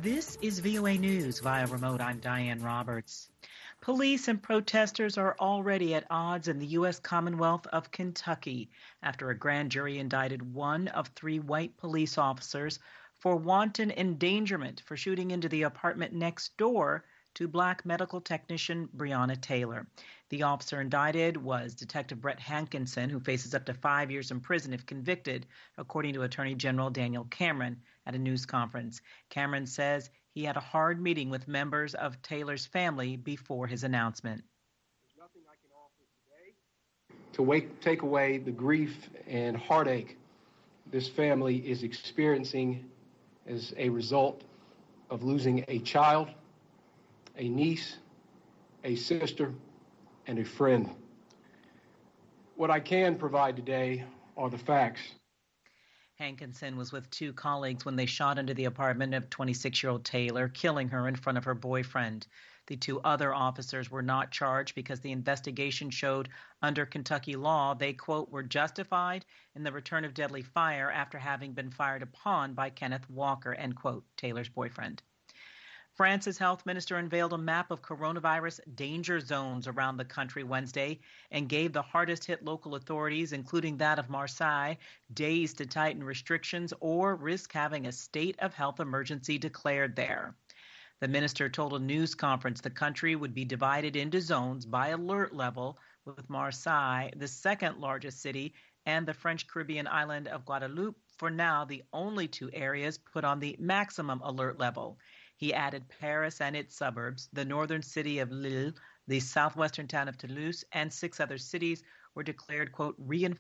This is VOA News via remote. I'm Diane Roberts. Police and protesters are already at odds in the U.S. Commonwealth of Kentucky after a grand jury indicted one of three white police officers for wanton endangerment for shooting into the apartment next door to Black medical technician Breonna Taylor. The officer indicted was Detective Brett Hankinson, who faces up to 5 years in prison if convicted, according to Attorney General Daniel Cameron at a news conference. Cameron says he had a hard meeting with members of Taylor's family before his announcement. There's nothing I can offer today to take away the grief and heartache this family is experiencing as a result of losing a child, a niece, a sister, and a friend. What I can provide today are the facts. Hankinson was with two colleagues when they shot into the apartment of 26-year-old Taylor, killing her in front of her boyfriend. The two other officers were not charged because the investigation showed under Kentucky law they, quote, were justified in the return of deadly fire after having been fired upon by Kenneth Walker, end quote, Taylor's boyfriend. France's health minister unveiled a map of coronavirus danger zones around the country Wednesday and gave the hardest hit local authorities, including that of Marseille, days to tighten restrictions or risk having a state of health emergency declared there. The minister told a news conference the country would be divided into zones by alert level, with Marseille, the second largest city, and the French Caribbean island of Guadeloupe, for now the only two areas put on the maximum alert level. He added Paris and its suburbs, the northern city of Lille, the southwestern town of Toulouse, and 6 other cities were declared, quote,